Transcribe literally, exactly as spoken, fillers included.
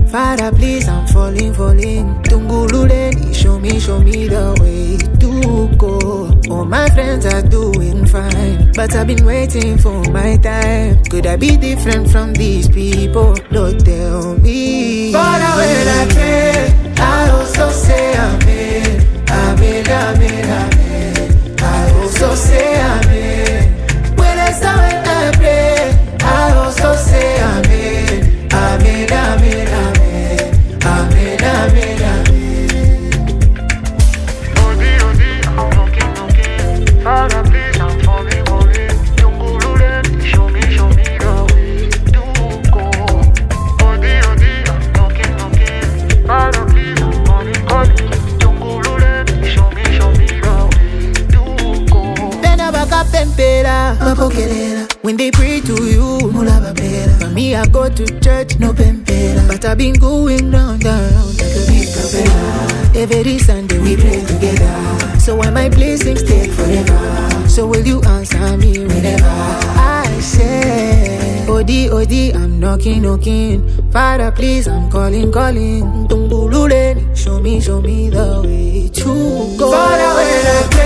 Father, please, I'm falling, falling. Tungululeni, show me, show me the way to go. All my friends are doing fine, but I've been waiting for my time. Could I be different from these people? Lord, tell me. Father, when I pray, I also say amen. Amen, amen, amen. I also say amen. When I start when I pray, I also say amen. Amen, amen, amen. Amen, amen, amen. Odi, odi, I'm knocking, knocking. Father, please, I'm falling, falling. Tungululeni, show me, show me the way to go. Odi, odi, I'm knocking, knocking. Father, please, I'm calling, calling. Tungululeni, show me, show me the way to go. Bena baka pempera, mapokelera. When they pray to you, mulaba pera. For me, I go to church, no pempera. But I've been going round and round like a big propella. Every Sunday we pray together. So why my blessings take forever? So will you answer me whenever I say, Odi, Odi, I'm knocking, knocking. Father, please, I'm calling, calling. Tungululeni, show me, show me the way to go. Father, when I pray,